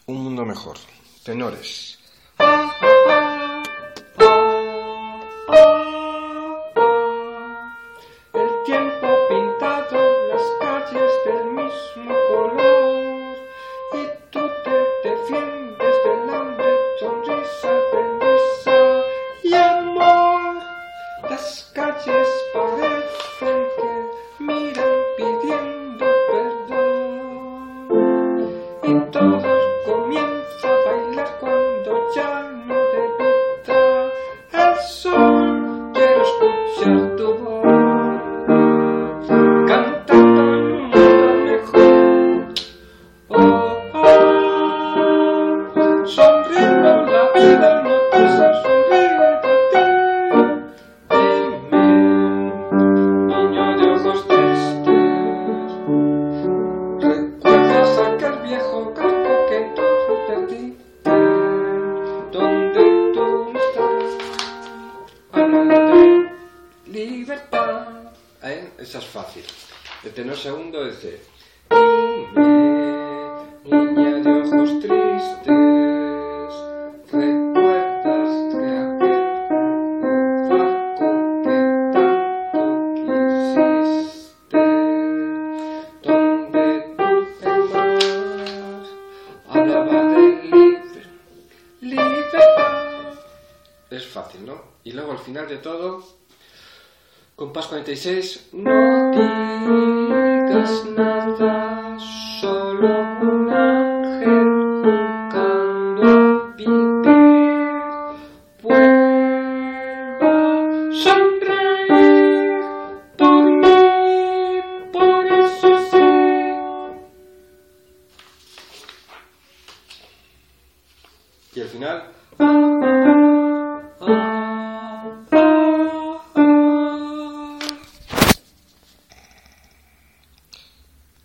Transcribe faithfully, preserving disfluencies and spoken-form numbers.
Un mundo mejor. Tenores. El tiempo ha pintado las calles del mismo color y tú te defiendes del hambre, sonrisa de risa y amor. Las calles parecen que miran pidiendo perdón y todo comienza a bailar cuando ya no debita el sol. Quiero escuchar tu voz cantando en un mundo mejor. Oh, oh, sonriendo la vida no te hace sonreír de ti. Dime, niño de ojos tristes, ¿recuerdas aquel viejo campo que tú perdiste? Donde tú no estás, habla de libertad. ¿Eh? Esa es fácil. El tenor segundo dice: dime, niña de ojos tristes, ¿recuerdas que aquel barco que tanto quisiste? Donde dulce mar hablaba de libre, libertad. Es fácil, ¿no? Y luego al final de todo, compás cuarenta y seis, no digas nada, solo un ángel jugando a vivir. Vuelva a sonreír por mí, por eso sí. Y al final...